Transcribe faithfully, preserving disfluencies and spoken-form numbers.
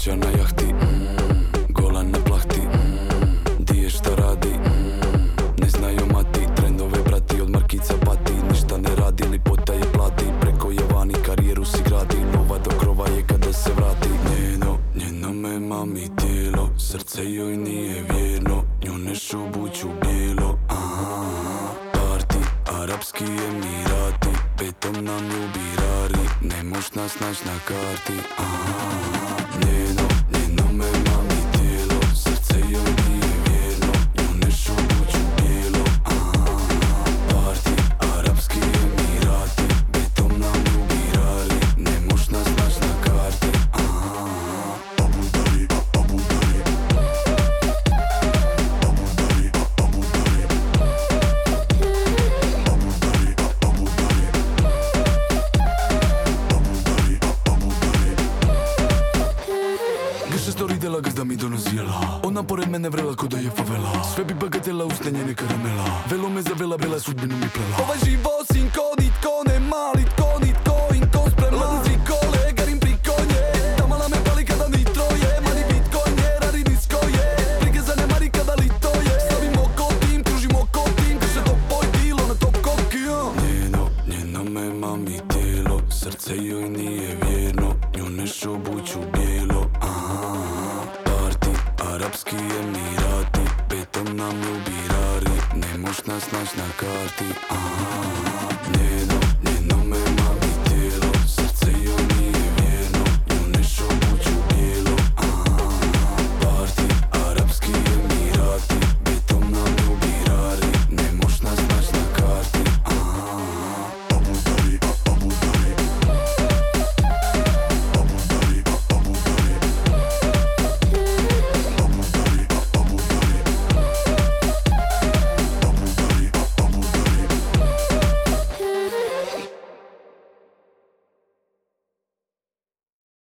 Sreća na jahti, mm, gola na plahti, mm, di je šta radi, mm, ne znaju mati. Trendove prati, od markica pati, ništa ne radi, lipota je plati. Preko je vani, karijeru si gradi, lova do krova je kada se vrati. Njeno, njeno me mami tijelo, srce joj nije vjerno, nju nešto obuću bijelo. Aha, party, arapski emirati, petom nam ljubirari, ne moš nas naći na karti. Aha, njeno, njeno me mami tijelo, srce joj nije vjerno, nju nešto obuću bijelo. Aha, party, arapski emirati, petom nam ljubirari, ne moš nas naći na karti. Aha, Abu Dhabi, Abu Dhabi, Abu Dhabi, Abu Dhabi, Abu Dhabi, Abu Dhabi, Abu Dhabi, Abu Dhabi. Grše story dela gazda mi donosila, ona pored mene vrela ko da je favela. Sve bi bagatela, usta njene karamela, velo me zavela, bela sudbinu mi plela. Ovaj život sinko, nitko ne mali, tko, nitko, inko sprema. Ladim svi kole, garim prikonje, tamala me pali kada nitro je. Mani bitcoin je, radi nisko je, brige zanemari kada lito je. Stavim oko tim, kružim oko tim, kad se to poj bilo na top kokio. Njeno, njeno me mami tijelo, srce joj nije vjerno, nju nešto obuću bijelo. Aha, party, arapski emirati, petom nam ljubirari, ne moš nas naći na karti. Aha.